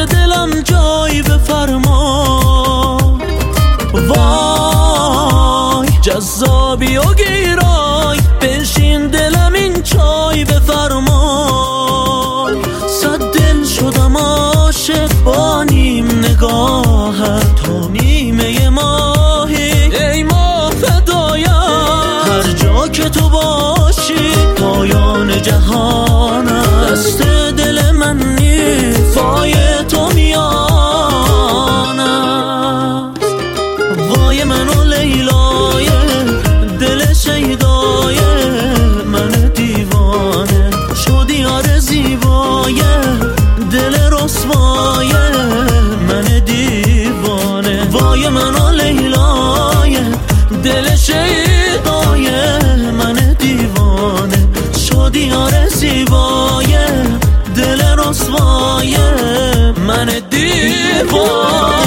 دلم جای بفرما. وای جذابی و گیرای بنشین دلم این چای بفرما. صد دل شدم عاشق با نیم نگاهت، تا نیمه ماهی ای ماه فدایم. هر جا که تو باشی پایان جهانم، دست دل من نیست پای تو میانم. وای من و لیلای دل شیدای من دیوانه، شدی یار زیبای دل رسوای من دیوانه. وای من و لیلای دل شیدای من دیوانه، شدی یار زیبای دل رسوای من دیوانه.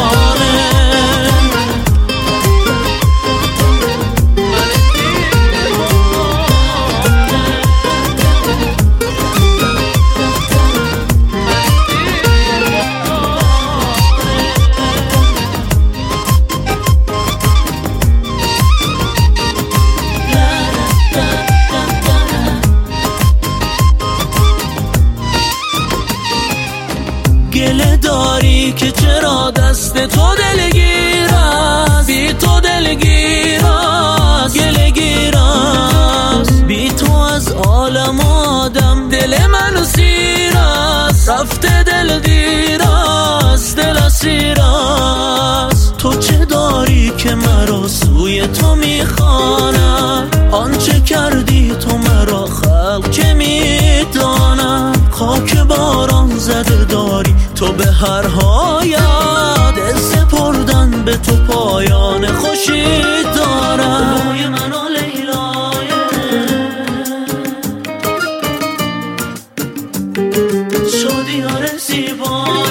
گله داری که چرا دست تو دلگیر است، بی تو دلگیر است، گله گیر است. بی تو از عالم آدم دل من سیر است، رفته دل دیر است، دل اسیر است. تو چه داری که مرا سوی تو میخواند، آنچه کردی تو مرا خلق که میداند. خاک باران زده داری تو به هر حایت، دل سپردن به تو پایان خوشی دارد. وای من و لیلای شدی یار زیبای